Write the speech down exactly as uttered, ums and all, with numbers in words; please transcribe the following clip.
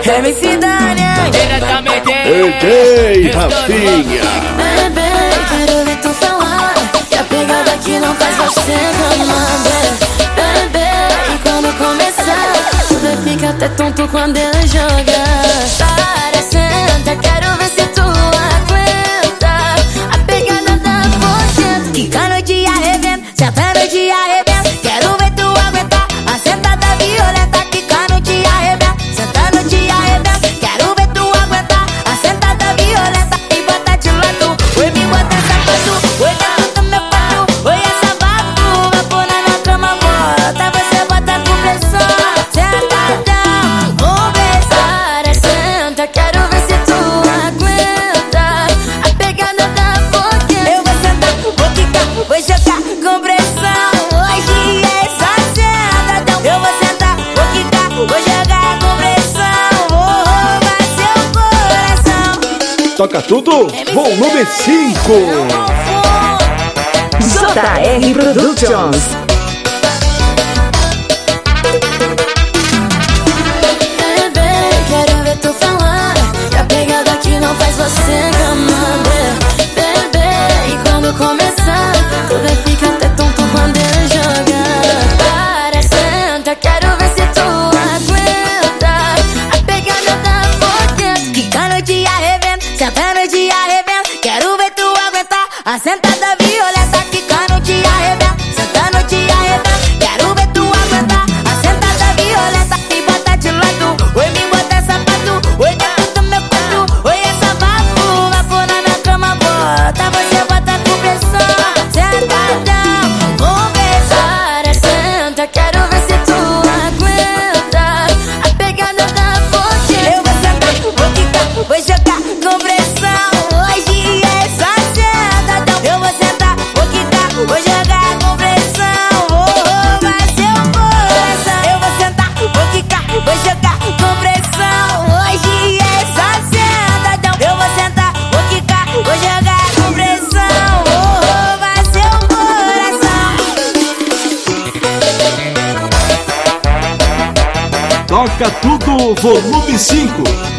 M C Daniel, diretamente D J Rafinha. bebê, quero ver tu falar que a pegada aqui não faz você reclamar. Bebê, e quando começar, tu vai ficar até tonto quando ele joga. Para, senta, quero ver se tu aguenta a pegada da potente. Quicando de arrebento, sentando de arrebento. Quero ver tu aguentar a sentada violenta. Quicando de arrebento, sentando de arrebento. Quero ver tu aguentar a sentada violenta. E bota de lado, oi me bota sapato. Oi dentro do meu quarto, oi essa vapo. Vai pôr na cama, bota, você bota com pressão. Sentadão, vou besar, senta. Quero ver se tu aguenta a pegada da potente. Eu vou sentar, vou quicar, vou jogar com pressão. Hoje é só sentadão. Eu vou sentar, vou quicar, vou jogar com pressão. Vou roubar seu coração. Toca tudo, volume cinco. J R Productions. Bebê, quero ver tu falar que a pegada aqui não faz você reclamar. Bebê, e quando começar, tu vai ficar até tonto quando ele joga. Para, senta, quero ver se tu aguenta a pegada da potente. Quicando de arrebento, sentando de arrebento. Quero ver tu aguentar a sentada violenta. Quicando de arrebento, sentando de arrebento. Quero ver tu aguentar a sentada violenta. E bota de lado, oi me bota sapato. Oi dentro do meu quarto, oi essa vapo. Vai pôr na cama, bota, você bota com pressão. Sentadão, vou besar, senta. Quero ver se tu aguenta a pegada da potente. Eu vou sentar, vou quicar, vou jogar com pressão. Hoje é só sentadão. Eu vou sentar, vou quicar, vou jogar com pressão. Vou roubar seu coração. Eu vou sentar, vou quicar, vou jogar com pressão. Hoje é só sentadão. Eu vou sentar, vou quicar, vou jogar com pressão. Vou roubar seu coração. Toca tudo, volume cinco.